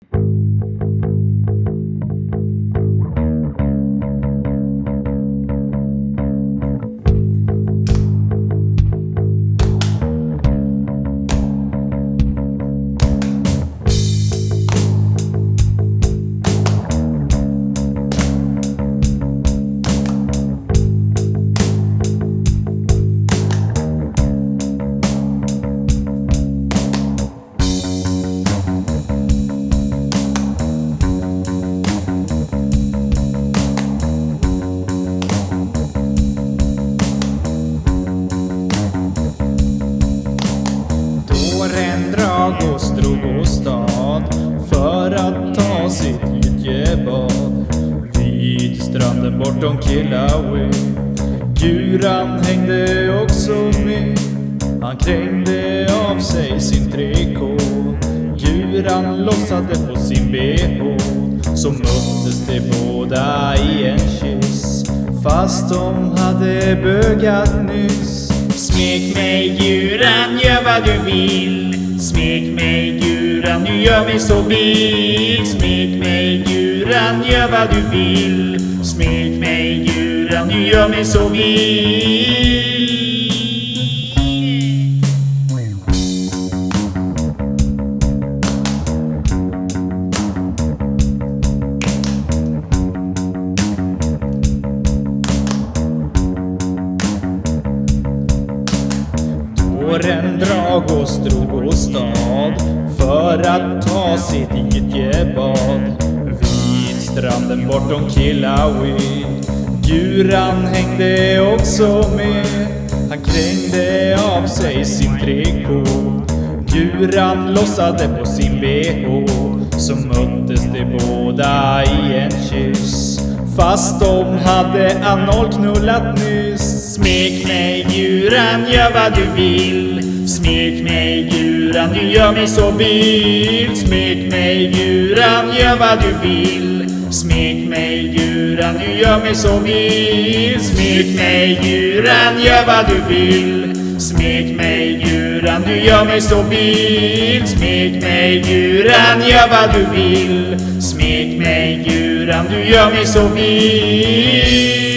Dragos drog åstad för att ta sitt gyttjebad vid stranden bortom Kilauea. Guran hängde också med, han krängde av sig sin trikå. Guran lossade på sin bh, så möttes de båda i en kyss, fast de hade bögat nyss. Smek mig Guran, gör vad du vill. Smek mig Guran, du gör mig så vild. Smek mig Guran, gör vad du vill. Smek mig Guran, du gör mig så vild. En Dragos drog åstad för att ta sitt gyttjebad vid stranden bortom Kilauea. Guran hängde också med, han krängde av sig sin trikå. Guran lossade på sin bh, så möttes de båda i en kyss, fast de hade analknullat nyss. Smek mig Guran, gör vad du vill. Smek mig Guran, du gör mig så vild. Smek mig Guran, gör vad du vill. Smek mig Guran, du gör mig så vild. Smek mig Guran, gör vad du vill. Smek mig Guran, du gör mig så vild. Smek mig Guran, gör vad du vill. Smek mig Guran, du gör mig så vild.